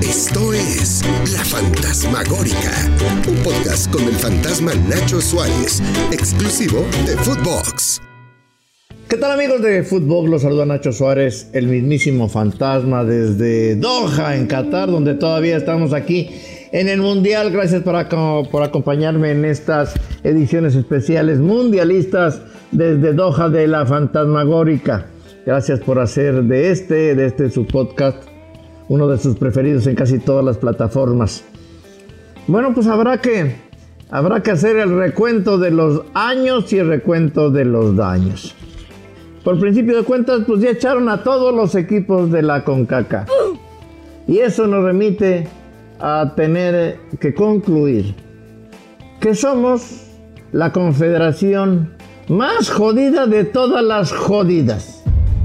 Esto es La Fantasmagórica, un podcast con el fantasma Nacho Suárez, exclusivo de Footbox. ¿Qué tal, amigos de Footbox? Los saluda Nacho Suárez, el mismísimo fantasma desde Doha, en Qatar, donde todavía estamos aquí en el Mundial. Gracias por acompañarme en estas ediciones especiales mundialistas desde Doha de La Fantasmagórica. Gracias por hacer de este su podcast uno de sus preferidos en casi todas las plataformas. Bueno, pues habrá que hacer el recuento de los años y el recuento de los daños. Por principio de cuentas, pues ya echaron a todos los equipos de la CONCACAF. Y eso nos remite a tener que concluir que somos la confederación más jodida de todas las jodidas.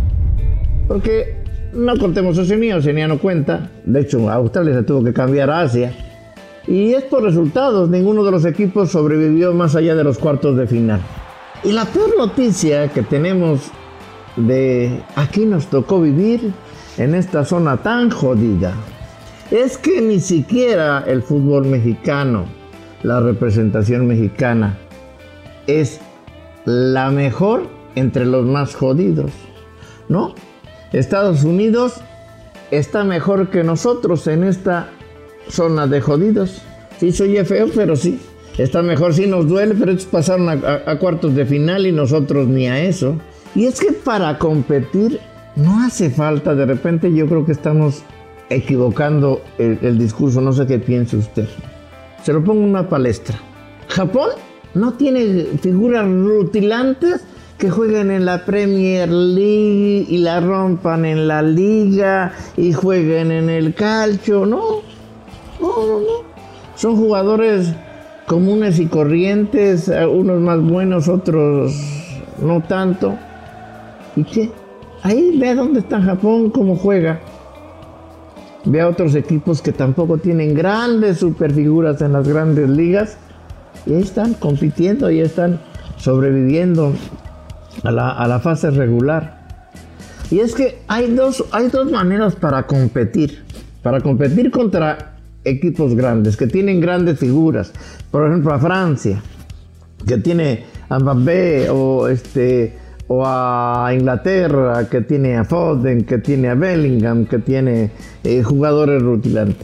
Porque no contemos Oceanía no cuenta. De hecho, Australia se tuvo que cambiar a Asia. Y es por resultados, ninguno de los equipos sobrevivió más allá de los cuartos de final. Y la peor noticia que tenemos de aquí nos tocó vivir en esta zona tan jodida es que ni siquiera el fútbol mexicano, la representación mexicana, es la mejor entre los más jodidos, ¿no? Estados Unidos está mejor que nosotros en esta zona de jodidos. Sí, soy feo, pero sí, está mejor. Sí nos duele, pero ellos pasaron a cuartos de final y nosotros ni a eso. Y es que para competir no hace falta, de repente yo creo que estamos equivocando el discurso, no sé qué piensa usted. Se lo pongo en una palestra. Japón no tiene figuras rutilantes que jueguen en la Premier League y la rompan en la liga y jueguen en el calcio. No. Son jugadores comunes y corrientes, unos más buenos, otros no tanto. ¿Y qué? Ahí ve dónde está Japón, cómo juega. Ve a otros equipos que tampoco tienen grandes superfiguras en las grandes ligas y ahí están compitiendo, ahí están sobreviviendo a la fase regular. Y es que hay dos maneras para competir contra equipos grandes que tienen grandes figuras. Por ejemplo, a Francia, que tiene a Mbappé, o a Inglaterra, que tiene a Foden, que tiene a Bellingham, que tiene jugadores rutilantes.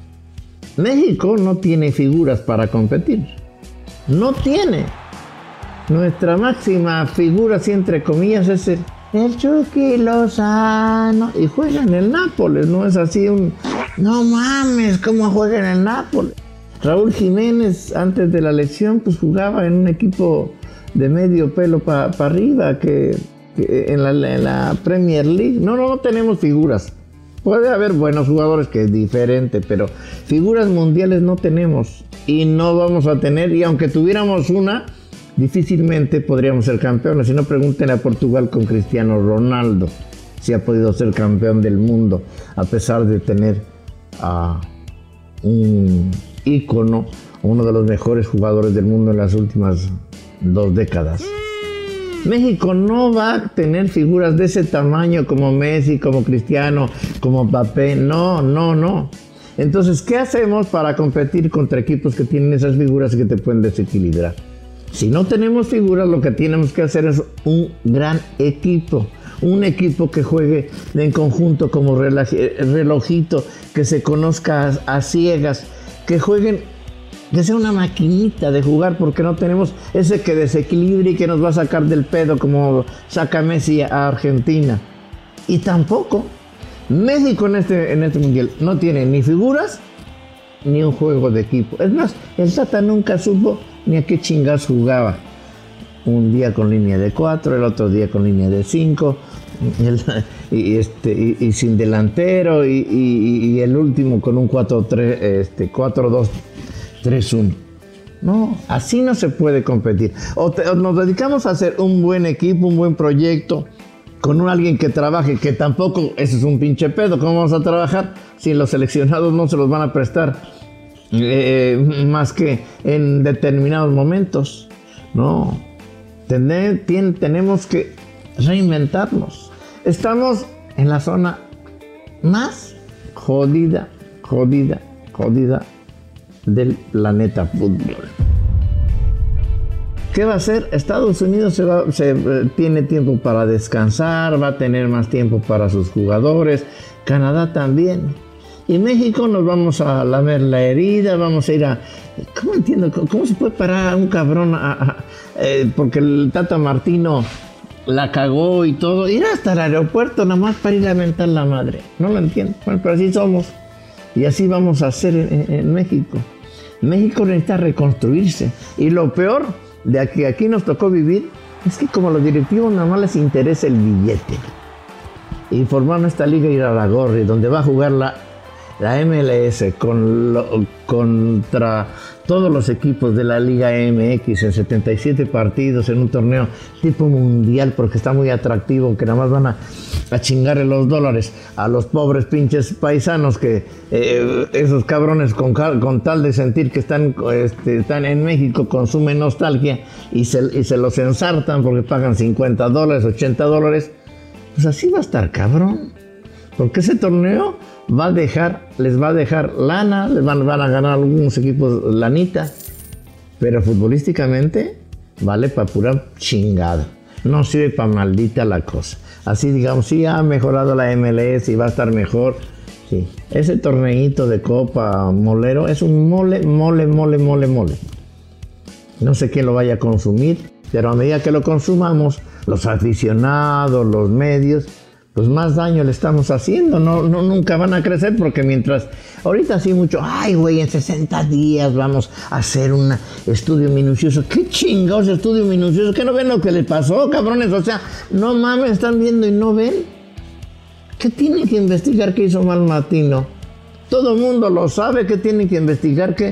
México no tiene figuras para competir. No tiene. Nuestra máxima figura, así entre comillas, es el Chucky Lozano. Y juega en el Nápoles, no es así no mames, ¿cómo juega en el Nápoles? Raúl Jiménez, antes de la lesión, pues jugaba en un equipo de medio pelo para arriba, que en la Premier League. No tenemos figuras. Puede haber buenos jugadores, que es diferente, pero figuras mundiales no tenemos y no vamos a tener. Y aunque tuviéramos una, difícilmente podríamos ser campeones. Si no, pregúntenle a Portugal con Cristiano Ronaldo si ha podido ser campeón del mundo a pesar de tener a un ícono, uno de los mejores jugadores del mundo en las últimas 2 décadas. México no va a tener figuras de ese tamaño como Messi, como Cristiano, como Mbappé. No. Entonces, ¿qué hacemos para competir contra equipos que tienen esas figuras y que te pueden desequilibrar? Si no tenemos figuras, lo que tenemos que hacer es un gran equipo. Un equipo que juegue en conjunto como relojito, que se conozca a ciegas, que jueguen, que sea una maquinita de jugar, porque no tenemos ese que desequilibre y que nos va a sacar del pedo como saca Messi a Argentina. Y tampoco México en este mundial no tiene ni figuras ni un juego de equipo. Es más, el Tata nunca supo ni a qué chingas jugaba. Un día con línea de 4, el otro día con línea de 5, y sin delantero, y el último con un 4-2-3-1. No, así no se puede competir. O nos dedicamos a hacer un buen equipo, un buen proyecto, con alguien que trabaje, que tampoco, ese es un pinche pedo. ¿Cómo vamos a trabajar si los seleccionados no se los van a prestar más que en determinados momentos? No, tenemos que reinventarnos. Estamos en la zona más jodida jodida del planeta fútbol. ¿Qué va a hacer? Estados Unidos tiene tiempo para descansar, va a tener más tiempo para sus jugadores, Canadá también. Y México nos vamos a lamer la herida, vamos a ir a... ¿Cómo entiendo? ¿Cómo se puede parar a un cabrón porque el Tata Martino la cagó y todo? Ir hasta el aeropuerto nada más para ir a mentar la madre. No lo entiendo. Bueno, pero así somos. Y así vamos a hacer en México. México necesita reconstruirse. Y lo peor de que aquí nos tocó vivir es que como los directivos nada más les interesa el billete. Y formaron esta liga Iraragorri, donde va a jugar la MLS contra todos los equipos de la Liga MX en 77 partidos en un torneo tipo mundial, porque está muy atractivo, que nada más van a chingarle los dólares a los pobres pinches paisanos que esos cabrones con tal de sentir que están en México consumen nostalgia y se los ensartan porque pagan $50, $80. Pues así va a estar cabrón, porque ese torneo les va a dejar lana, les van a ganar algunos equipos lanita, pero futbolísticamente vale para pura chingada, no sirve para maldita la cosa. Así digamos, sí ha mejorado la MLS y va a estar mejor, sí. Ese torneito de Copa Molero es un mole. No sé quién lo vaya a consumir, pero a medida que lo consumamos, los aficionados, los medios, pues más daño le estamos haciendo, nunca van a crecer, porque mientras, ahorita sí mucho, ay güey, en 60 días vamos a hacer un estudio minucioso. ¿Qué chingados estudio minucioso? ¿Qué no ven lo que les pasó, cabrones? O sea, no mames, están viendo y no ven. ¿Qué tienen que investigar qué hizo mal Martino? Todo el mundo lo sabe, que tienen que investigar que...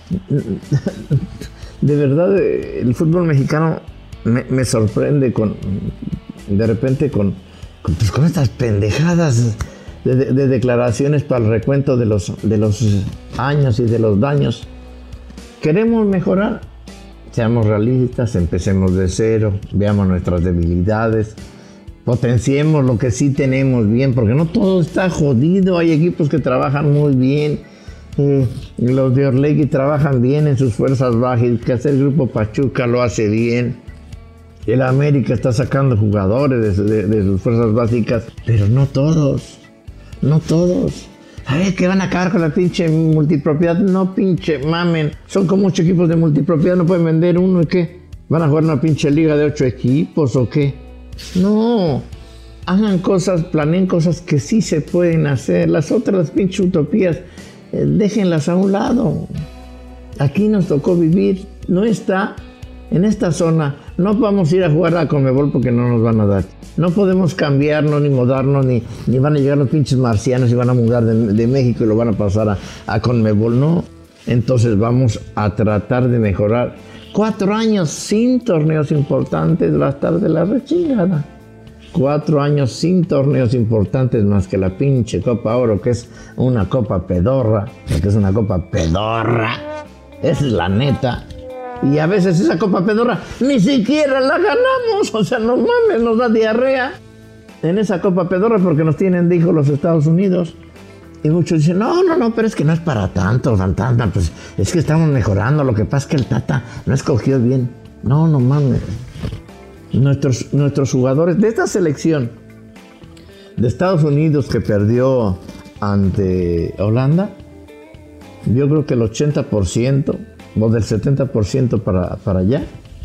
De verdad, el fútbol mexicano me sorprende de repente con estas pendejadas de declaraciones para el recuento de los años y de los daños. ¿Queremos mejorar? Seamos realistas, empecemos de cero, veamos nuestras debilidades, potenciemos lo que sí tenemos bien, porque no todo está jodido. Hay equipos que trabajan muy bien, los de Orlegui trabajan bien en sus fuerzas bajas, que hace el Grupo Pachuca lo hace bien. El América está sacando jugadores de sus fuerzas básicas, pero no todos. A ver, que van a acabar con la pinche multipropiedad. No pinche mamen. Son como 8 equipos de multipropiedad, no pueden vender uno. ¿Y qué? ¿Van a jugar una pinche liga de 8 equipos o qué? No. Hagan cosas, planeen cosas que sí se pueden hacer. Las otras pinches utopías, déjenlas a un lado. Aquí nos tocó vivir. No está en esta zona. No vamos a ir a jugar a Conmebol porque no nos van a dar. No podemos cambiarnos ni mudarnos, ni van a llegar los pinches marcianos y van a mudar de México y lo van a pasar a Conmebol. No. Entonces vamos a tratar de mejorar. 4 años sin torneos importantes va a estar de la rechingada. 4 años sin torneos importantes más que la pinche Copa Oro, que es una copa pedorra. Porque es una copa pedorra. Esa es la neta. Y a veces esa copa pedorra ni siquiera la ganamos. O sea, no mames, nos da diarrea en esa copa pedorra porque nos tienen de hijos los Estados Unidos. Y muchos dicen, no, pero es que no es para tanto, Santana, pues es que estamos mejorando. Lo que pasa es que el Tata no escogió bien. No mames. Nuestros jugadores de esta selección de Estados Unidos que perdió ante Holanda, yo creo que el 80%... o del 70% para allá.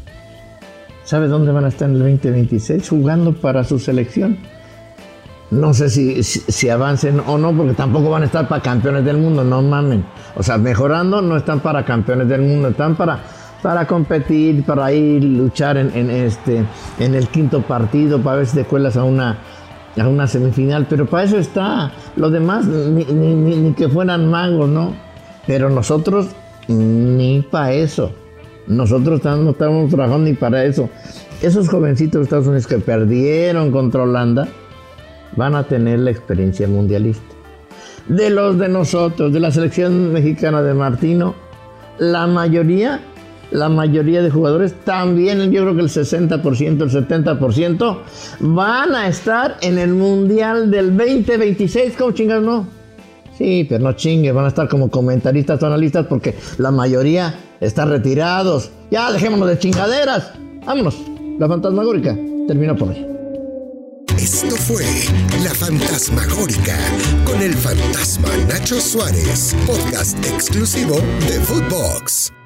¿Sabe dónde van a estar en el 2026? Jugando para su selección. No sé si avancen o no, porque tampoco van a estar para campeones del mundo, no mamen. O sea, mejorando, no están para campeones del mundo, están para competir, para ir luchar en el quinto partido, para ver si te cuelas a una semifinal. Pero para eso está. Lo demás, ni que fueran magos, ¿no? Pero nosotros... ni para eso. Nosotros no estamos trabajando ni para eso. Esos jovencitos de Estados Unidos que perdieron contra Holanda van a tener la experiencia mundialista. De los de nosotros, de la selección mexicana de Martino, la mayoría de jugadores, también yo creo que el 60%, el 70% van a estar en el Mundial del 2026. ¿Cómo chingados no? Sí, pero no chingue, van a estar como comentaristas o analistas porque la mayoría están retirados. Ya, dejémonos de chingaderas. Vámonos, la Fantasmagórica terminó por hoy. Esto fue La Fantasmagórica con el fantasma Nacho Suárez, podcast exclusivo de Footbox.